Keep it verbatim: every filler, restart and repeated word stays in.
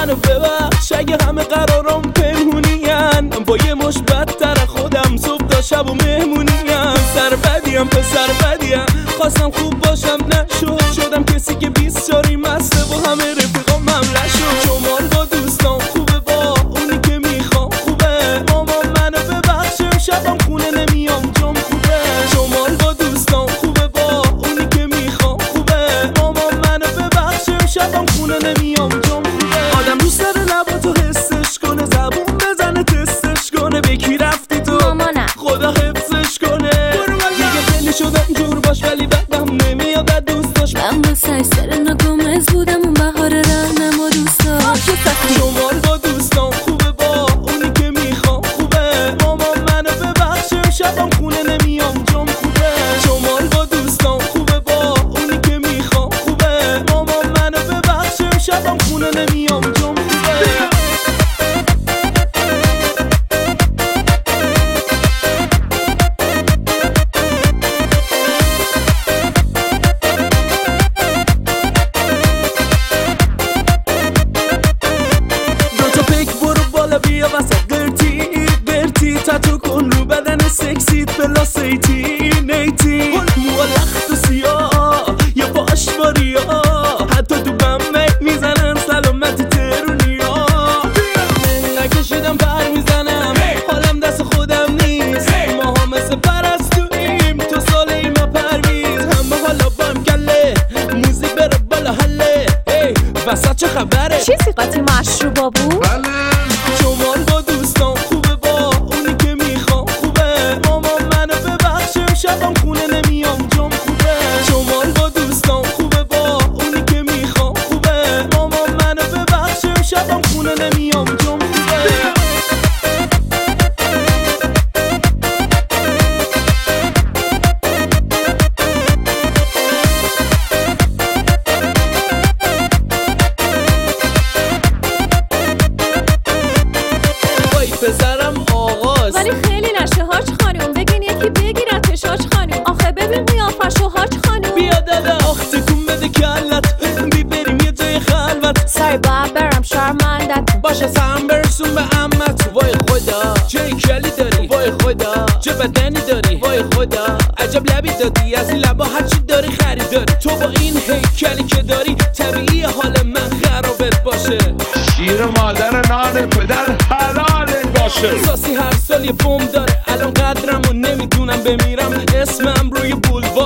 منو ببخش اگه همه قرارم پنهونین. با یه مش بدتر خودم صبح تا شب و مهمونیم. سر بدیم پسر بدیم خواستم خوب باشم نشد. شدم کسی که بیست شاری مسته و همه رفیقام ممله شد. شمال با دوستان خوبه با اونی که میخوام خوبه. مامان منو ببخش شبم خونه نمیام جام خوبه. شمال با دوستان خوبه با اونی که میخوام خوبه. مامان منو ببخش شبم خونه نمیام جام خوبه. آدم دوست داره لباتو حسش کنه زبون بزنه تستش کنه. به کی رفتی تو مامانم خدا حفظش کنه. دیگه خیلی شدم جور باش ولی بعدم نمیاد از دوستاش. من با سر ناگمز بودم اون بهار رهنم و دوستاش. شمال با دوستان خوبه با اونی که میخوام خوبه. مامان منو ببخش شبم خونه نمیام جام خوبه. شمال با دوستان خوبه با اونی که میخوام خوبه. مامان منو ببخش شبم خونه نمیام جام خوبه. بیا واسه قرتی قرتی تاتو کن رو بدن سکسیت پلاس ایتین ایتین. موها لخت و سیاه یا باش باریا حتی تو بمه میزنن سلامت ترونیا. من نکشیدم پر میزنم حالم دست خودم نیست. ماها مثل پرستویم تو سال ایما پرویز. همه حالا بام گله موزیک بره بالا حله. وسط چه خبره چیزی قاطی مشروبا بود؟ شمال با دوستان خوبه با اونی که میخوام خوبه. مامان منو ببخش شبم خونه نمیام جام خوبه. شمال با دوستان خوبه با اونی که میخوام خوبه. مامان منو ببخش شبم خونه نمیام جام خوبه. پسرم آغاز ولی خیلی نشه هاج خانوم. بگین یکی بگیرتش هاج خانوم. آخه ببین قیافشو هاج خانوم. بیا دادا آخ تکون بده کلت بی بریم یه جای خلوت. سای باید برم شرمندت باشه سهم برسون به امت. وای خدا چه کلی داری وای خدا چه بدنی داری وای خدا عجب لبی دادی از این لبا هرچی داری خریداری. تو با این هیکلی که داری طبیعی حال من خرابت باشه. شیر مادر نان پدر حلالت باشه. ساسی هر سال یه بوم داره الان قدرم و نمیدونم بمیرم. اسمم روی بولوار